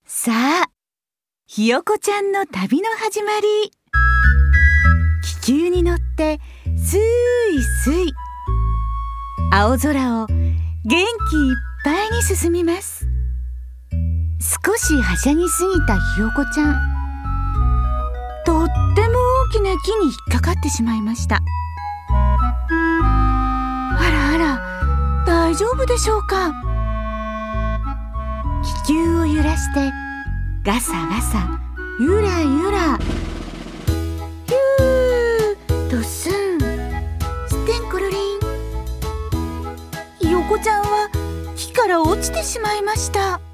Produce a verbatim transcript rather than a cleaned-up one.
さあ、ひよこちゃんの旅の始まり。気球に乗ってスイスイ青空を元気いっぱいに進みます。少しはしゃぎすぎたひよこちゃん、とっても大きな木に引っかかってしまいました。あらあら、大丈夫でしょうか。気球を揺らしてガサガサゆらゆら、ヒュードスンステンコロリン。ひよこちゃんは木から落ちてしまいました。